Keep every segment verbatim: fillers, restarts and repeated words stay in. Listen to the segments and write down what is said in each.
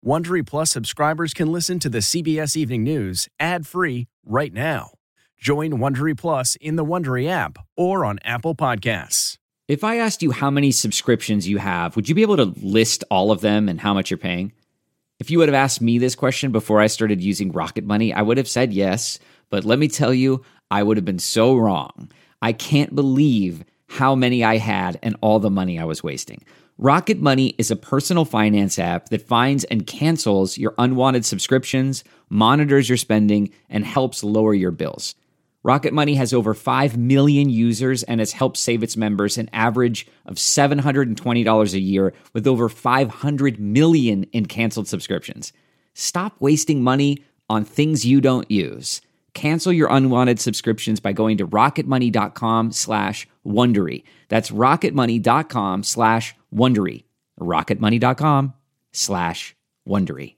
Wondery Plus subscribers can listen to the C B S Evening News ad-free right now. Join Wondery Plus in the Wondery app or on Apple Podcasts. If I asked you how many subscriptions you have, would you be able to list all of them and how much you're paying? If you would have asked me this question before I started using Rocket Money, I would have said yes, but let me tell you, I would have been so wrong. I can't believe how many I had and all the money I was wasting. Rocket Money is a personal finance app that finds and cancels your unwanted subscriptions, monitors your spending, and helps lower your bills. Rocket Money has over five million users and has helped save its members an average of seven hundred twenty dollars a year with over five hundred million in canceled subscriptions. Stop wasting money on things you don't use. Cancel your unwanted subscriptions by going to rocketmoney.com slash Wondery. That's rocketmoney.com slash Wondery. rocketmoney.com slash Wondery.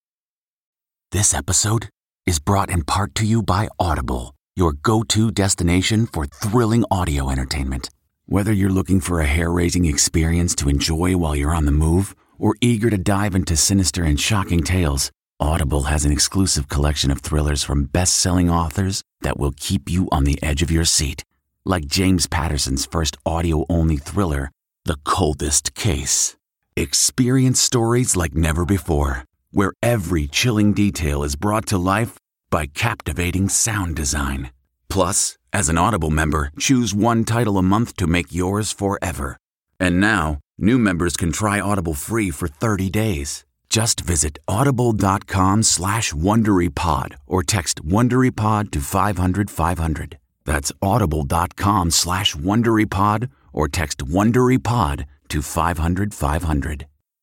This episode is brought in part to you by Audible, your go-to destination for thrilling audio entertainment. Whether you're looking for a hair-raising experience to enjoy while you're on the move or eager to dive into sinister and shocking tales, Audible has an exclusive collection of thrillers from best-selling authors that will keep you on the edge of your seat. Like James Patterson's first audio-only thriller, The Coldest Case. Experience stories like never before, where every chilling detail is brought to life by captivating sound design. Plus, as an Audible member, choose one title a month to make yours forever. And now, new members can try Audible free for thirty days. Just visit audible.com slash WonderyPod or text WonderyPod to five hundred five hundred. That's audible.com slash WonderyPod or text WonderyPod to five hundred five hundred.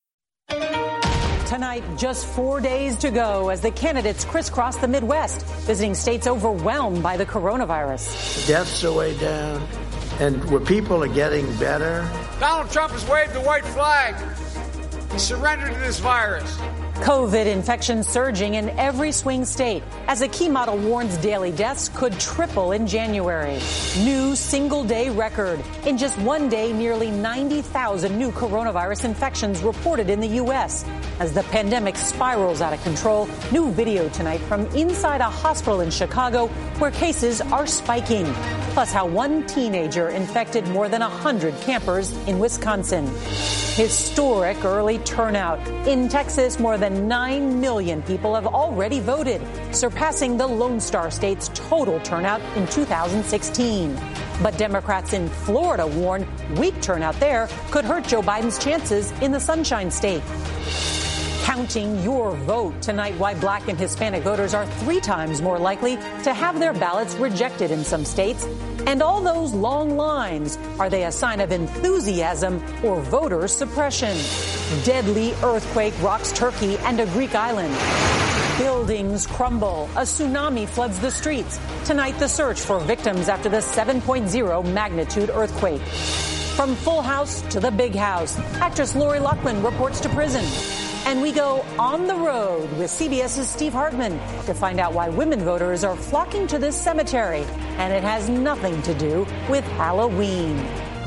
Tonight, just four days to go as the candidates crisscross the Midwest, visiting states overwhelmed by the coronavirus. Deaths are way down, and where people are getting better. Donald Trump has waved the white flag. He surrendered to this virus. COVID infections surging in every swing state as a key model warns daily deaths could triple in January. New single-day record. In just one day, nearly ninety thousand new coronavirus infections reported in the U S As the pandemic spirals out of control, new video tonight from inside a hospital in Chicago where cases are spiking. Plus how one teenager infected more than one hundred campers in Wisconsin. Historic early turnout. In Texas, more than nine million people have already voted, surpassing the Lone Star State's total turnout in two thousand sixteen. But Democrats in Florida warn weak turnout there could hurt Joe Biden's chances in the Sunshine State. Counting your vote tonight, why Black and Hispanic voters are three times more likely to have their ballots rejected in some states. And all those long lines, are they a sign of enthusiasm or voter suppression? Deadly earthquake rocks Turkey and a Greek island. Buildings crumble. A tsunami floods the streets. Tonight, the search for victims after the seven point oh magnitude earthquake. From Full House to the Big House, actress Lori Loughlin reports to prison. And we go on the road with CBS's Steve Hartman to find out why women voters are flocking to this cemetery. And it has nothing to do with Halloween.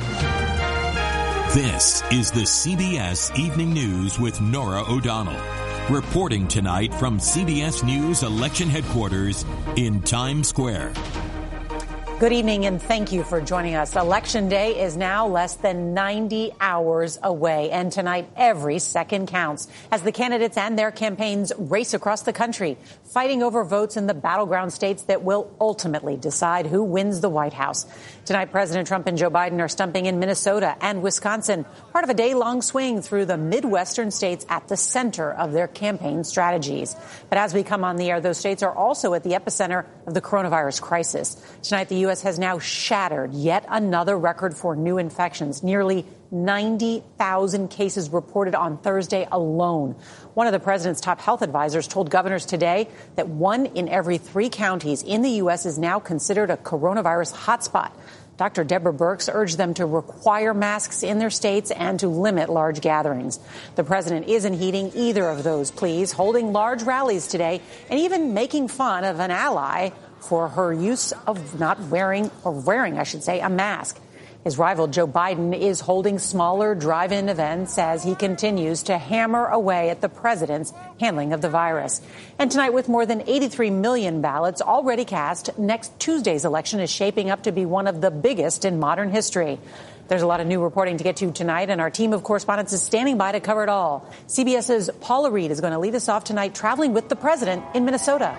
This is the C B S Evening News with Norah O'Donnell. Reporting tonight from C B S News Election Headquarters in Times Square. Good evening and thank you for joining us. Election Day is now less than ninety hours away, and tonight every second counts as the candidates and their campaigns race across the country, fighting over votes in the battleground states that will ultimately decide who wins the White House. Tonight, President Trump and Joe Biden are stumping in Minnesota and Wisconsin, part of a day-long swing through the Midwestern states at the center of their campaign strategies. But as we come on the air, those states are also at the epicenter of the coronavirus crisis. Tonight, the U S has now shattered yet another record for new infections. Nearly ninety thousand cases reported on Thursday alone. One of the president's top health advisors told governors today that one in every three counties in the U S is now considered a coronavirus hotspot. Doctor Deborah Birx urged them to require masks in their states and to limit large gatherings. The president isn't heeding either of those pleas, holding large rallies today and even making fun of an ally for her use of not wearing, or wearing, I should say, a mask. His rival Joe Biden is holding smaller drive-in events as he continues to hammer away at the president's handling of the virus. And tonight, with more than eighty-three million ballots already cast, next Tuesday's election is shaping up to be one of the biggest in modern history. There's a lot of new reporting to get to tonight, and our team of correspondents is standing by to cover it all. CBS's Paula Reed is going to lead us off tonight, traveling with the president in Minnesota.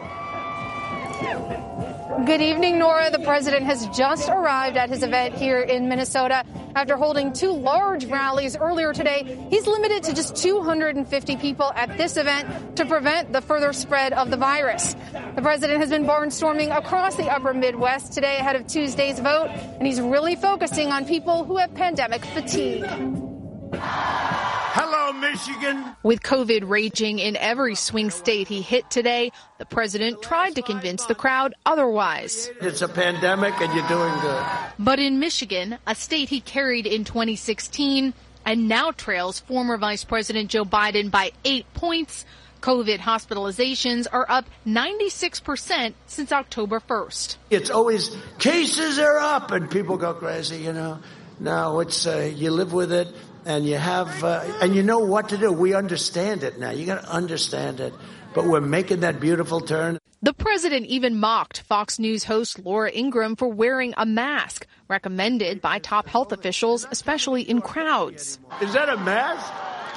Good evening, Nora. The president has just arrived at his event here in Minnesota. After holding two large rallies earlier today, he's limited to just two hundred fifty people at this event to prevent the further spread of the virus. The president has been barnstorming across the upper Midwest today ahead of Tuesday's vote, and he's really focusing on people who have pandemic fatigue. Hello, Michigan. With COVID raging in every swing state he hit today, the president tried to convince the crowd otherwise. It's a pandemic and you're doing good. But in Michigan, a state he carried in twenty sixteen and now trails former Vice President Joe Biden by eight points, COVID hospitalizations are up ninety-six percent since October first. It's always cases are up and people go crazy, you know. No, it's uh, you live with it. And you have, uh, and you know what to do. We understand it now. You got to understand it. But we're making that beautiful turn. The president even mocked Fox News host Laura Ingraham for wearing a mask, recommended by top health officials, especially in crowds. Is that a mask?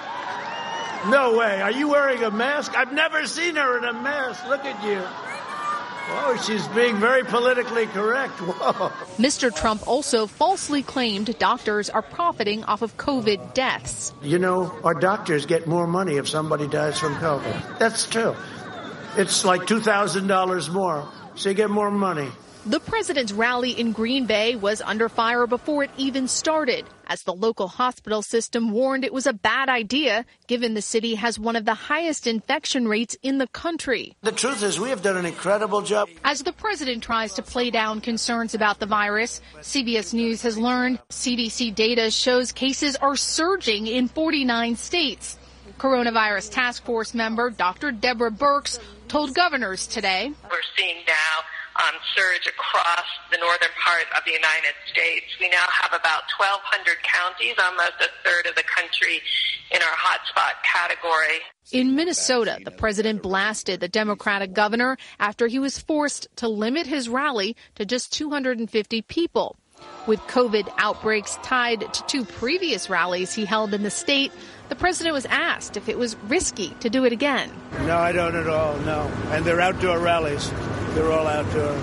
No way. Are you wearing a mask? I've never seen her in a mask. Look at you. Oh, she's being very politically correct. Whoa. Mister Trump also falsely claimed doctors are profiting off of COVID deaths. You know, our doctors get more money if somebody dies from COVID. That's true. It's like two thousand dollars more, so you get more money. The president's rally in Green Bay was under fire before it even started, as the local hospital system warned it was a bad idea, given the city has one of the highest infection rates in the country. The truth is, we have done an incredible job. As the president tries to play down concerns about the virus, C B S News has learned C D C data shows cases are surging in forty-nine states. Coronavirus task force member Doctor Deborah Birx told governors today, "We're seeing now Um, surge across the northern part of the United States. We now have about twelve hundred counties, almost a third of the country, in our hotspot category." In Minnesota, the president blasted the Democratic governor after he was forced to limit his rally to just two hundred fifty people. With COVID outbreaks tied to two previous rallies he held in the state, the president was asked if it was risky to do it again. No, I don't at all, no. And they're outdoor rallies. They're all outdoor.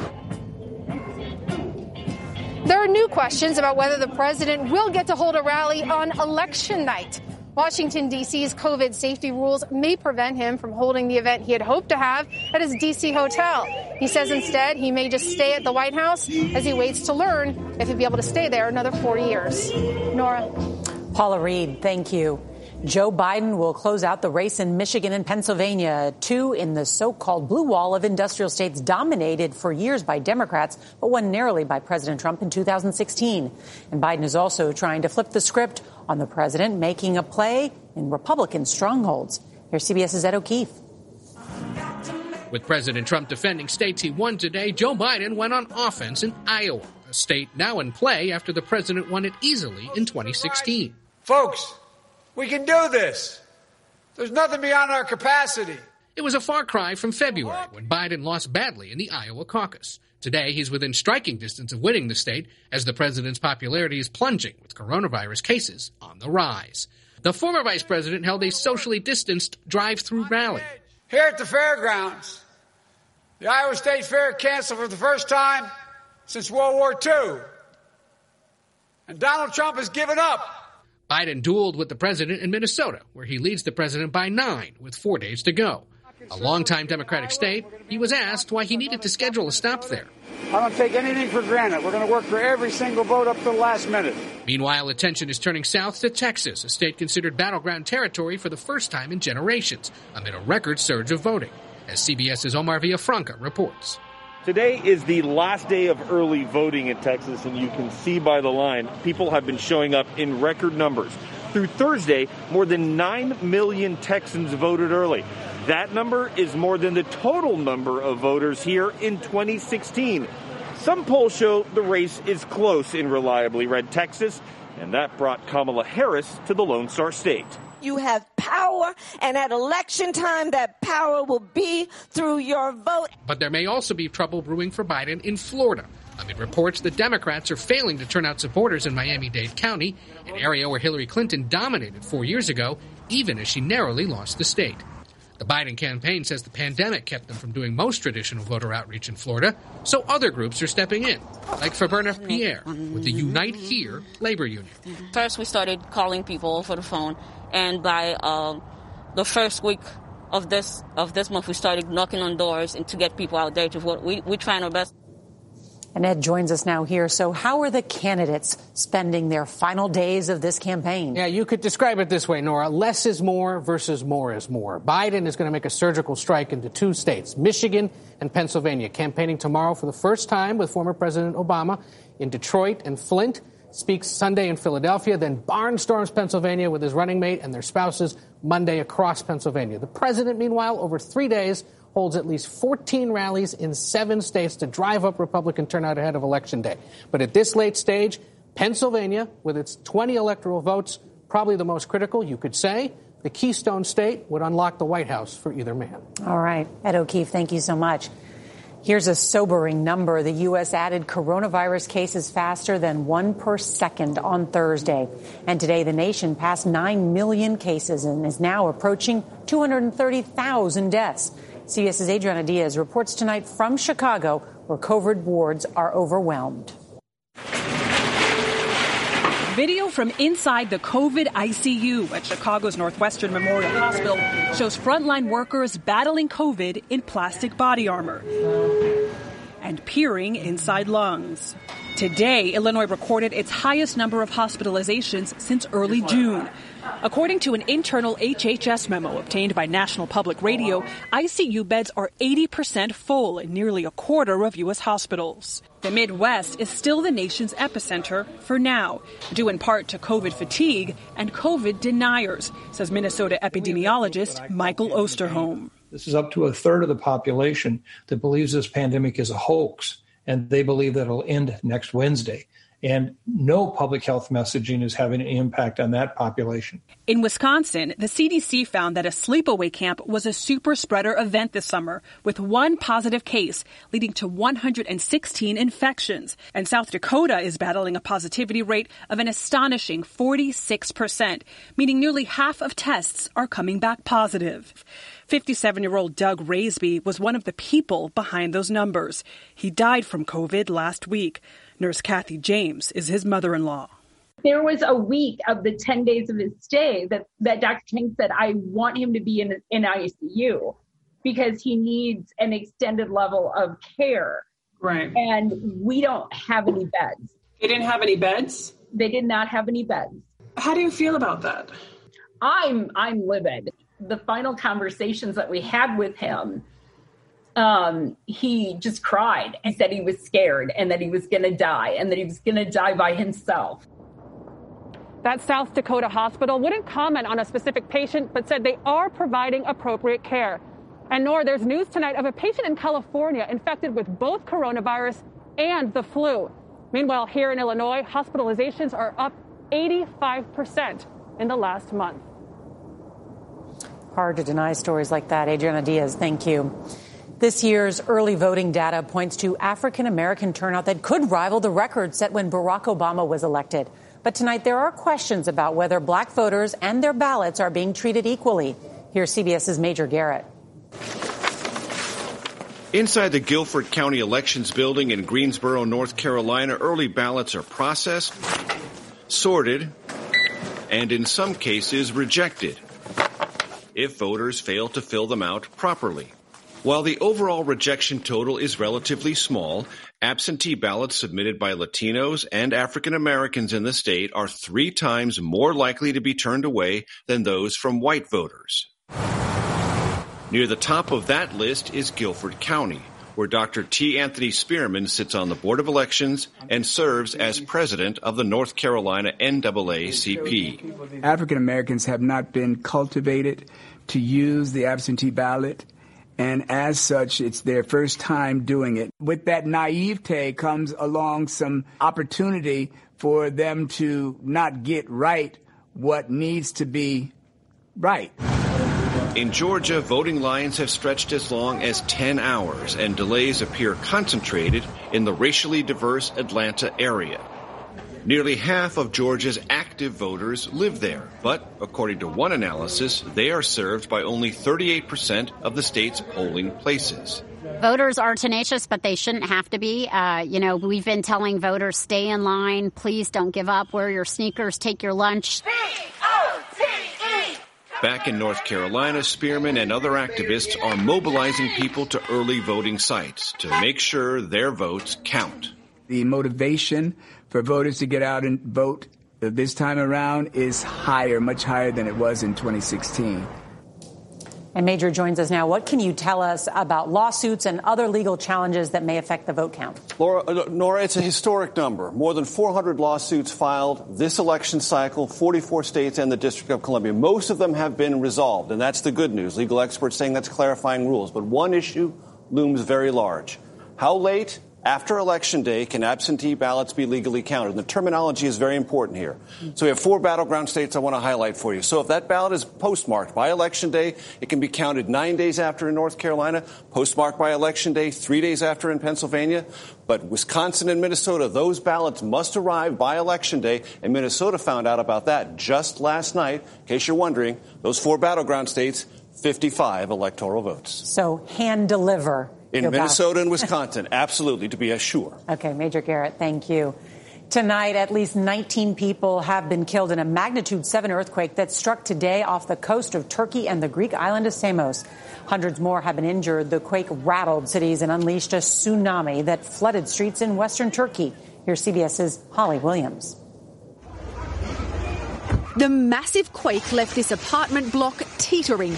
There are new questions about whether the president will get to hold a rally on election night. Washington, D C's COVID safety rules may prevent him from holding the event he had hoped to have at his D C hotel. He says instead he may just stay at the White House as he waits to learn if he'll be able to stay there another four years. Nora. Paula Reed, thank you. Joe Biden will close out the race in Michigan and Pennsylvania, two in the so-called blue wall of industrial states dominated for years by Democrats, but won narrowly by President Trump in two thousand sixteen. And Biden is also trying to flip the script on the president, making a play in Republican strongholds. Here's CBS's Ed O'Keefe. With President Trump defending states he won today, Joe Biden went on offense in Iowa, a state now in play after the president won it easily in twenty sixteen. Folks, we can do this. There's nothing beyond our capacity. It was a far cry from February when Biden lost badly in the Iowa caucus. Today, he's within striking distance of winning the state as the president's popularity is plunging with coronavirus cases on the rise. The former vice president held a socially distanced drive-through rally. Here at the fairgrounds, the Iowa State Fair canceled for the first time since World War Two. And Donald Trump has given up. Biden dueled with the president in Minnesota, where he leads the president by nine with four days to go. A longtime Democratic state, he was asked why he needed to schedule a stop there. I don't take anything for granted. We're going to work for every single vote up to the last minute. Meanwhile, attention is turning south to Texas, a state considered battleground territory for the first time in generations, amid a record surge of voting, as CBS's Omar Villafranca reports. Today is the last day of early voting in Texas, and you can see by the line, people have been showing up in record numbers. Through Thursday, more than nine million Texans voted early. That number is more than the total number of voters here in twenty sixteen. Some polls show the race is close in reliably red Texas, and that brought Kamala Harris to the Lone Star State. You have power, and at election time, that power will be through your vote. But there may also be trouble brewing for Biden in Florida, amid reports that Democrats are failing to turn out supporters in Miami-Dade County, an area where Hillary Clinton dominated four years ago, even as she narrowly lost the state. The Biden campaign says the pandemic kept them from doing most traditional voter outreach in Florida, so other groups are stepping in, like Faberna Pierre with the Unite Here labor union. First, we started calling people over the phone, and by uh, the first week of this of this month, we started knocking on doors and to get people out there to vote. We, we're trying our best. And Ed joins us now here. So how are the candidates spending their final days of this campaign? Yeah, you could describe it this way, Nora. Less is more versus more is more. Biden is going to make a surgical strike into two states, Michigan and Pennsylvania, campaigning tomorrow for the first time with former President Obama in Detroit and Flint, speaks Sunday in Philadelphia, then barnstorms Pennsylvania with his running mate and their spouses Monday across Pennsylvania. The president, meanwhile, over three days, holds at least fourteen rallies in seven states to drive up Republican turnout ahead of Election Day. But at this late stage, Pennsylvania, with its twenty electoral votes, probably the most critical, you could say. The Keystone State would unlock the White House for either man. All right. Ed O'Keefe, thank you so much. Here's a sobering number. The U S added coronavirus cases faster than one per second on Thursday. And today, the nation passed nine million cases and is now approaching two hundred thirty thousand deaths. CBS's Adriana Diaz reports tonight from Chicago, where COVID wards are overwhelmed. Video from inside the COVID I C U at Chicago's Northwestern Memorial Hospital shows frontline workers battling COVID in plastic body armor and peering inside lungs. Today, Illinois recorded its highest number of hospitalizations since early June. According to an internal H H S memo obtained by National Public Radio, I C U beds are eighty percent full in nearly a quarter of U S hospitals. The Midwest is still the nation's epicenter for now, due in part to COVID fatigue and COVID deniers, says Minnesota epidemiologist Michael Osterholm. This is up to a third of the population that believes this pandemic is a hoax, and they believe that it'll end next Wednesday. And no public health messaging is having an impact on that population. In Wisconsin, the C D C found that a sleepaway camp was a super spreader event this summer, with one positive case leading to one hundred sixteen infections. And South Dakota is battling a positivity rate of an astonishing forty-six percent, meaning nearly half of tests are coming back positive. fifty-seven-year-old Doug Raisby was one of the people behind those numbers. He died from COVID last week. Nurse Kathy James is his mother-in-law. There was a week of the ten days of his stay that, that Doctor King said, I want him to be in, in I C U because he needs an extended level of care. Right. And we don't have any beds. They didn't have any beds? They did not have any beds. How do you feel about that? I'm I'm livid. The final conversations that we had with him, um, he just cried and said he was scared and that he was going to die and that he was going to die by himself. That South Dakota hospital wouldn't comment on a specific patient, but said they are providing appropriate care. And Nor, there's news tonight of a patient in California infected with both coronavirus and the flu. Meanwhile, here in Illinois, hospitalizations are up eighty-five percent in the last month. Hard to deny stories like that. Adriana Diaz, thank you. This year's early voting data points to African-American turnout that could rival the record set when Barack Obama was elected. But tonight there are questions about whether black voters and their ballots are being treated equally. Here's CBS's Major Garrett. Inside the Guilford County Elections Building in Greensboro, North Carolina, early ballots are processed, sorted, and in some cases rejected if voters fail to fill them out properly. While the overall rejection total is relatively small, absentee ballots submitted by Latinos and African Americans in the state are three times more likely to be turned away than those from white voters. Near the top of that list is Guilford County, where Doctor T. Anthony Spearman sits on the Board of Elections and serves as president of the North Carolina N double A C P. African Americans have not been cultivated to use the absentee ballot, And as such, it's their first time doing it. With that naivete comes along some opportunity for them to not get right what needs to be right. In Georgia, voting lines have stretched as long as ten hours, and delays appear concentrated in the racially diverse Atlanta area. Nearly half of Georgia's active voters live there, but according to one analysis, they are served by only thirty-eight percent of the state's polling places. Voters are tenacious, but they shouldn't have to be. Uh, you know, we've been telling voters, stay in line, please don't give up, wear your sneakers, take your lunch. Back in North Carolina, Spearman and other activists are mobilizing people to early voting sites to make sure their votes count. The motivation for voters to get out and vote this time around is higher, much higher than it was in twenty sixteen. And Major joins us now. What can you tell us about lawsuits and other legal challenges that may affect the vote count? Laura, uh, Nora, it's a historic number. More than four hundred lawsuits filed this election cycle, forty-four states and the District of Columbia. Most of them have been resolved, and that's the good news. Legal experts saying that's clarifying rules. But one issue looms very large. How late after Election Day can absentee ballots be legally counted? And the terminology is very important here. So we have four battleground states I want to highlight for you. So if that ballot is postmarked by Election Day, it can be counted nine days after in North Carolina, postmarked by Election Day, three days after in Pennsylvania. But Wisconsin and Minnesota, those ballots must arrive by Election Day, and Minnesota found out about that just last night. In case you're wondering, those four battleground states, fifty-five electoral votes. So hand deliver. In Minnesota and Wisconsin, absolutely, to be sure. Okay, Major Garrett, thank you. Tonight, at least nineteen people have been killed in a magnitude seven earthquake that struck today off the coast of Turkey and the Greek island of Samos. Hundreds more have been injured. The quake rattled cities and unleashed a tsunami that flooded streets in western Turkey. Here's CBS's Holly Williams. The massive quake left this apartment block teetering,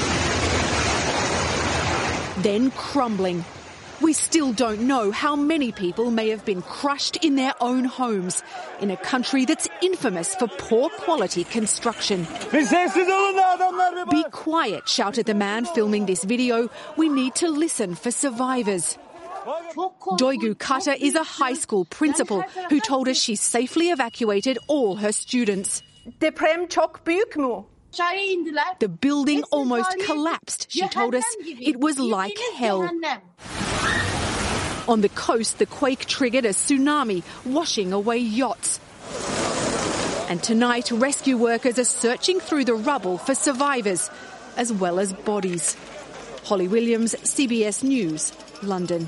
then crumbling. We still don't know how many people may have been crushed in their own homes in a country that's infamous for poor quality construction. Be quiet, shouted the man filming this video. We need to listen for survivors. Doygu Kata is a high school principal who told us she safely evacuated all her students. The building almost collapsed, she told us. It was like hell. On the coast, the quake triggered a tsunami, washing away yachts. And tonight, rescue workers are searching through the rubble for survivors, as well as bodies. Holly Williams, C B S News, London.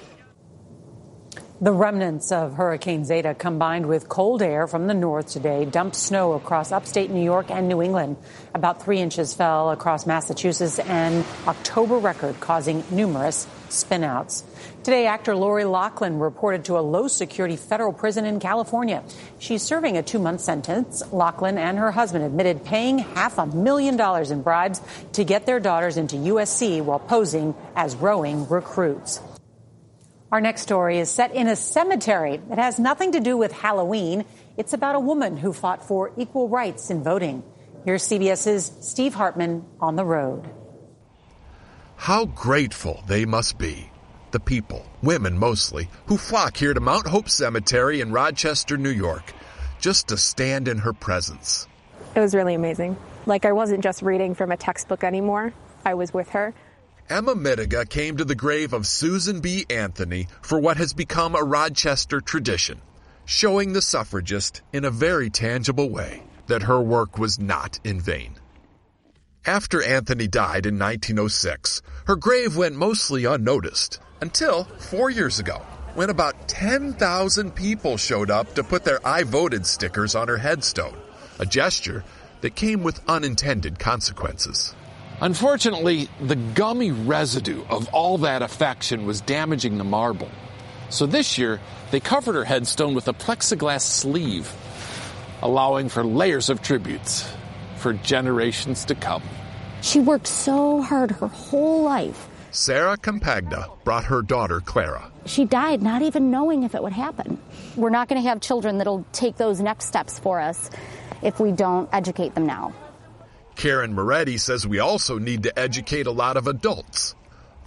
The remnants of Hurricane Zeta combined with cold air from the north today dumped snow across upstate New York and New England. About three inches fell across Massachusetts, an October record causing numerous spinouts. Today, actor Lori Loughlin reported to a low-security federal prison in California. She's serving a two-month sentence. Loughlin and her husband admitted paying half a million dollars in bribes to get their daughters into U S C while posing as rowing recruits. Our next story is set in a cemetery. It has nothing to do with Halloween. It's about a woman who fought for equal rights in voting. Here's CBS's Steve Hartman on the road. How grateful they must be, the people, women mostly, who flock here to Mount Hope Cemetery in Rochester, New York, just to stand in her presence. It was really amazing. Like, I wasn't just reading from a textbook anymore. I was with her. Emma Mittiga came to the grave of Susan B. Anthony for what has become a Rochester tradition, showing the suffragist in a very tangible way that her work was not in vain. After Anthony died in nineteen oh six, her grave went mostly unnoticed until four years ago, when about ten thousand people showed up to put their I voted stickers on her headstone, a gesture that came with unintended consequences. Unfortunately, the gummy residue of all that affection was damaging the marble. So this year, they covered her headstone with a plexiglass sleeve, allowing for layers of tributes for generations to come. She worked so hard her whole life. Sarah Campagna brought her daughter, Clara. She died not even knowing if it would happen. We're not going to have children that'll take those next steps for us if we don't educate them now. Karen Moretti says we also need to educate a lot of adults.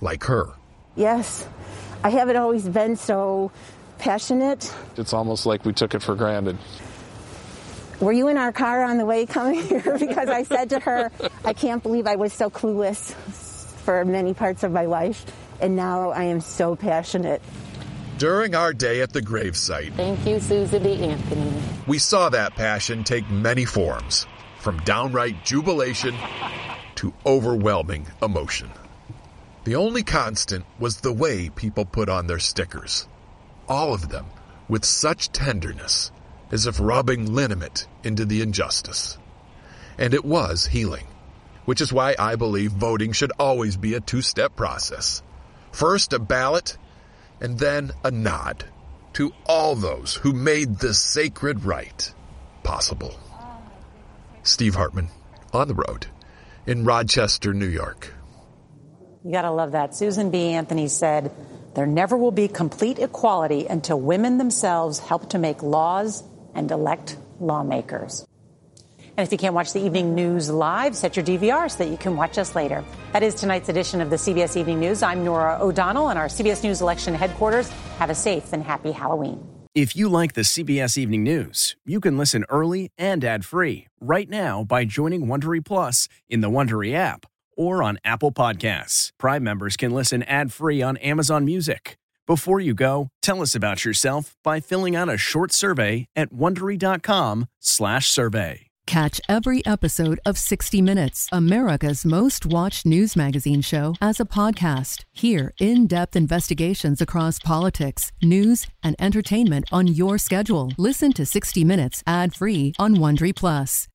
like her. Yes, I haven't always been so passionate. It's almost like we took it for granted. Were you in our car on the way coming here? Because I said to her, I can't believe I was so clueless for many parts of my life, and now I am so passionate. During our day at the gravesite, thank you, Susan B. Anthony, we saw that passion take many forms, from downright jubilation to overwhelming emotion. The only constant was the way people put on their stickers. All of them with such tenderness, as if rubbing liniment into the injustice. And it was healing, which is why I believe voting should always be a two-step process. First, a ballot, and then a nod to all those who made this sacred right possible. Steve Hartman, on the road in Rochester, New York. You gotta love that. Susan B. Anthony said, there never will be complete equality until women themselves help to make laws and elect lawmakers. And if you can't watch the evening news live, set your D V R so that you can watch us later. That is tonight's edition of the C B S Evening News. I'm Norah O'Donnell in our C B S News election headquarters. Have a safe and happy Halloween. If you like the C B S Evening News, you can listen early and ad-free right now by joining Wondery Plus in the Wondery app or on Apple Podcasts. Prime members can listen ad-free on Amazon Music. Before you go, tell us about yourself by filling out a short survey at Wondery.com slash survey. Catch every episode of sixty minutes, America's most watched news magazine show, as a podcast. Hear in-depth investigations across politics, news, and entertainment on your schedule. Listen to sixty minutes ad-free on Wondery Plus.